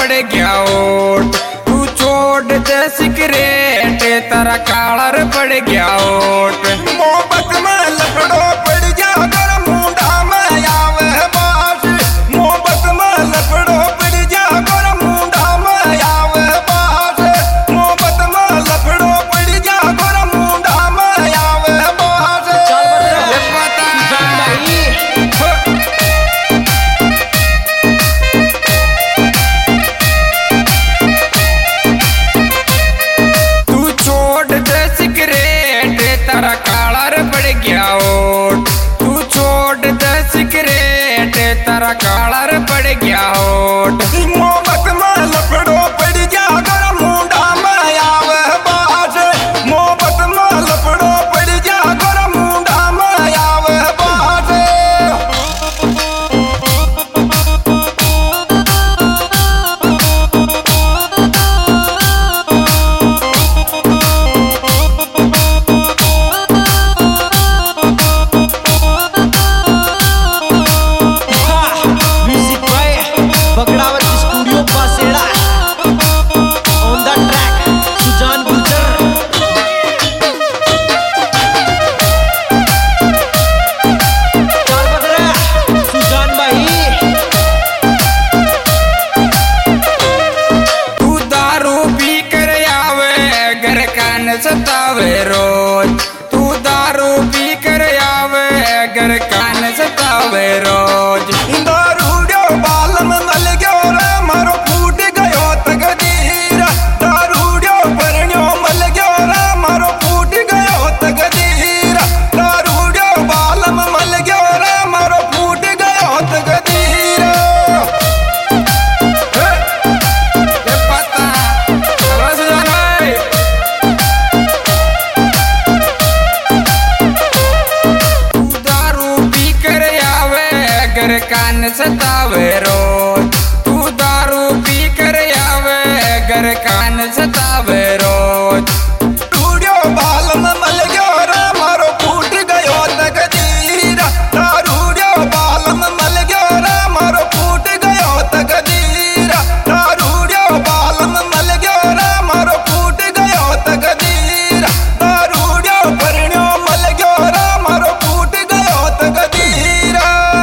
पड़ गया ओट। तू छोड़ दे सिगरेट तेरा कालर पड़ गया ओट। मोहब्बत में लफड़ो पड़ गया अगर मुंडा में आवे बात। मोहब्बत में लफड़ो पड़ गया अगर मुंडा में आवे बात। मोहब्बत में लफड़ो पड़ गया अगर मुंडा में आवे बात। ये पता तू छोड़ दे सिगरेट तेरा कालर पड़ गया ओट। तू छोड़ दे सिगरेट तेरा कालर पड़ गया ओट। मोहब्बत में लफड़ो पड़ गया अगर मुंडा में आवे बात। मोहब्बत में लफड़ो पड़ गया अगर मुंडा में आवे बात। Music by Bagdawat studio Paseda. On the track Sujan Gurjar. चाल बदरा सुजान भाई। तू दारू पी कर आवे घर कान सतावे रोज। तू दारू पी कर आवे घर कान सतावे रोज। दारूड्यो बाल में मल गयो रे मारो फूट गयो तकदीर। दारूड्यो परण्यो मल गयो रे मारो फूट गयो तकदीर। दारूड्यो बाल में मल गयो रे मारो फूट गयो तकदीर। ये पता बस जाने। तू दारू पी कर आवे घर कान सतावे रोज। तू दारू पी कर आवे घर कान सतावे रोज। दारूड्यो बाल में मल गयो रे मारो फूट गयो तकदीर। दारूड्यो बाल में मल गयो रे मारो फूट गयो तकदीर। दारूड्यो बाल में मल गयो रे मारो फूट गयो तकदीर। दारूड्यो परण्यो मल गयो रे मारो फूट गयो तकदीर।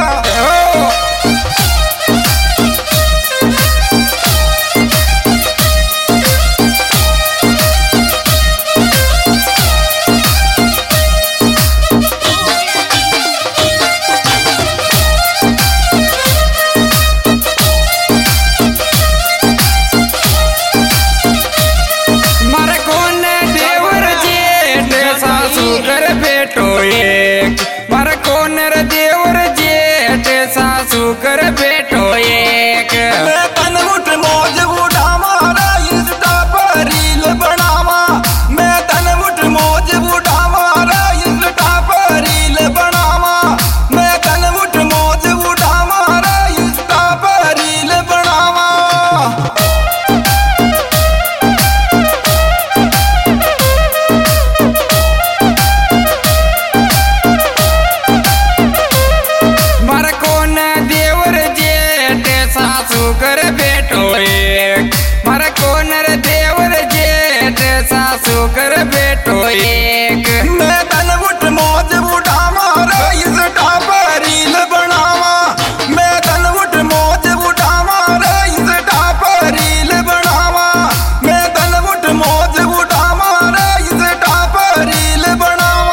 मारे कोने देवर जेठ सासू कर बेटो एक। मारे कोने रे देवर जेठ सासू कर बेटो एक। मैं तन मुठ मौज उठावा रे इंस्टा पर रील बनावा। मैं तन मुठ मौज उठावा रे इंस्टा पर रील बनावा। मैं तन मुठ मौज उठावा रे इंस्टा पर रील बनावा। मारे कोने देवर जेठ सासू कर बेटो एक। मारे कोने रे देवर जेठ सासू कर बेटो एक। मैं तन मुठ मौज उठावा रे इंस्टा पर रील बनावा। मैं तन मुठ मौज उठावा रे इंस्टा पर रील बनावा। मैं तन मुठ मौज उठावा रे इंस्टा पर रील बनावा।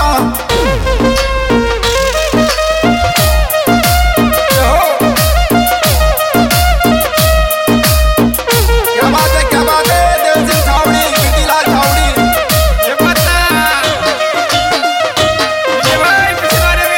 क्या बात है देव सिंह छावड़ी कीर्तिलाल छावड़ी। ये पता ये भाई पिछला रे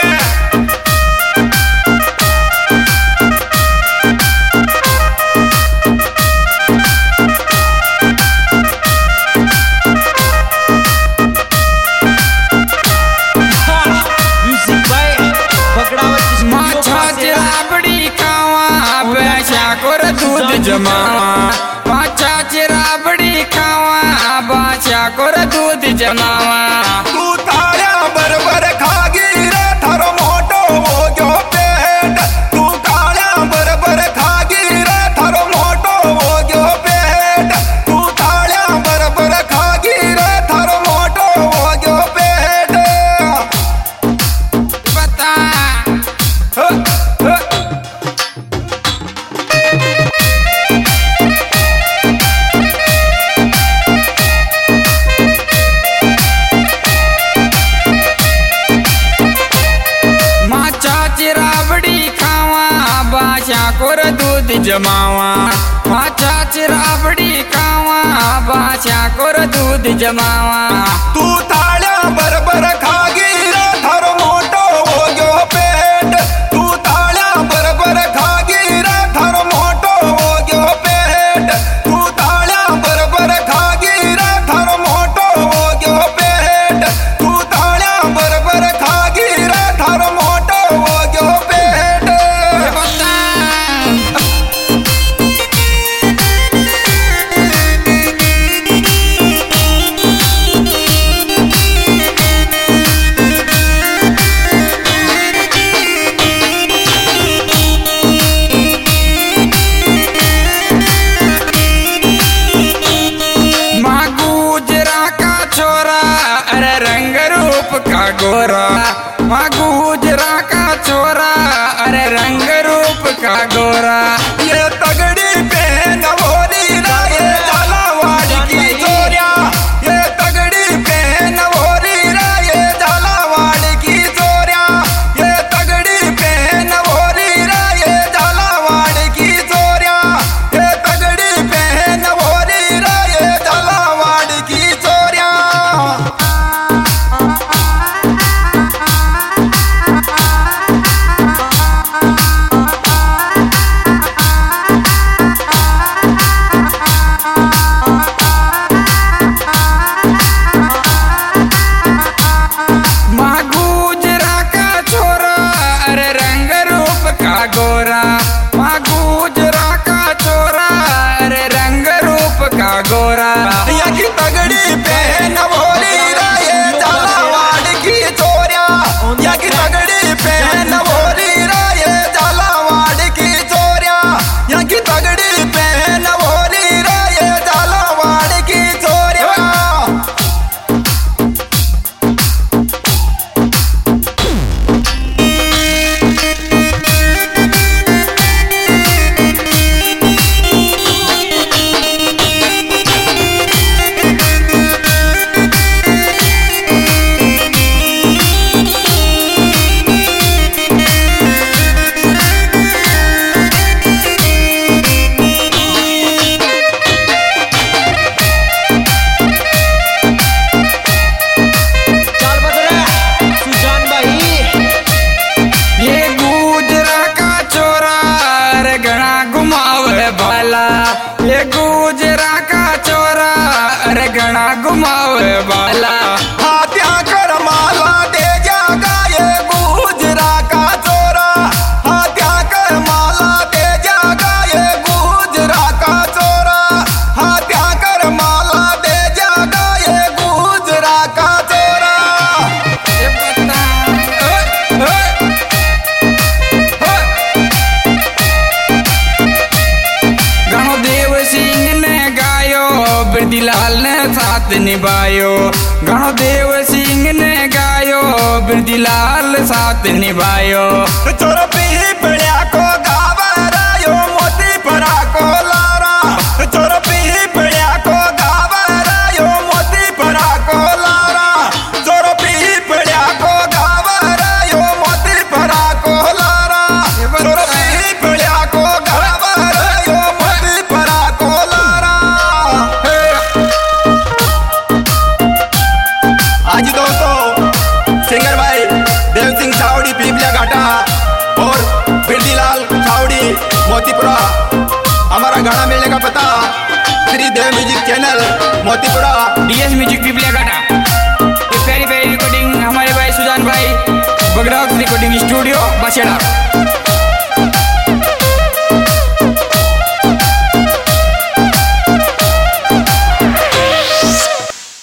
म्यूजिक बाय बगड़ावत स्टूडियो माछा पासेड़ा। चिराबड़ी खावा बैशा कर दूध जमावा। माछा चिराबड़ी खावा बाछा कर दूध जमावा। तू ताया बरबर खागी रे थारो मोटो हो गयो पेट। तू ताया बरबर खागी रे थारो मोटो दूध जमावा माचा चिराबड़ी कावा बाचा कोर दूध जमावा तू थाळ्या बरोबर खागीरा थारो मोठो हो गयो पेट तू थाळ्या बरोबर खागीरा थारो मोठो हो गयो पेट तू थाळ्या बरोबर खागीरा थारो मोठो हो गयो पेट तू थाळ्या बरोबर खागीरा थारो मोठो हो गयो पेट गोरा माँ गुजरा का छोरा अरे रंग रूप का गोरा ये तगड़ी पहन वोरी राये झालावाड़ की चोरिया ये तगड़ी पहन वोरी राये झालावाड़ की चोरिया ये तगड़ी पहन वोरी राये झालावाड़ की चोरिया ये तगड़ी पहन वोरी राये झालावाड़ की चोरिया गोरा माँ गुजरा का छोरा अरे रंग रूप का गोरा यकी तगड़ी पहन वोरी राये झालावाड़ की चोरिया यकी तगड़ी पहन वोरी राये झालावाड़ की चोरिया यकी तगड़ी पहन वोरी राये झालावाड़ की चोरिया ये गुजरा का चोरा अरे घना घुमावे बाला हाथ्या कर माला दे जागा ये गुजरा का चोरा हाथ्या कर माला दे जागा ये गुजरा का चोरा हाथ्या कर माला दे जागा ये गुजरा का चोरा ये पता गणो देव सिंह ने गायो बिरदीलाल ने साथ निभायो गणो देव सिंह ने गायो बिरदीलाल साथ निभायो चोर पी पड़िया को गावरायो मोती परा को लारा चोर पी पड़िया को गावरायो मोती परा को लारा चोर पी पड़िया को गावरायो मोती परा को लारा चोर पी पड़िया को गावरायो मोती परा को लारा आज दोस्तों सिंगर भाई देव सिंह चावड़ी पीपलिया घाटा और बिरदीलाल चावड़ी मोतीपुरा हमारा गाना मिलने का पता Shri Dev music channel Motipura DS music Piplia Ghata ये प्यारी प्यारी रिकॉर्डिंग हमारे भाई सुजान भाई बगड़ा रिकॉर्डिंग स्टूडियो बसेड़ा।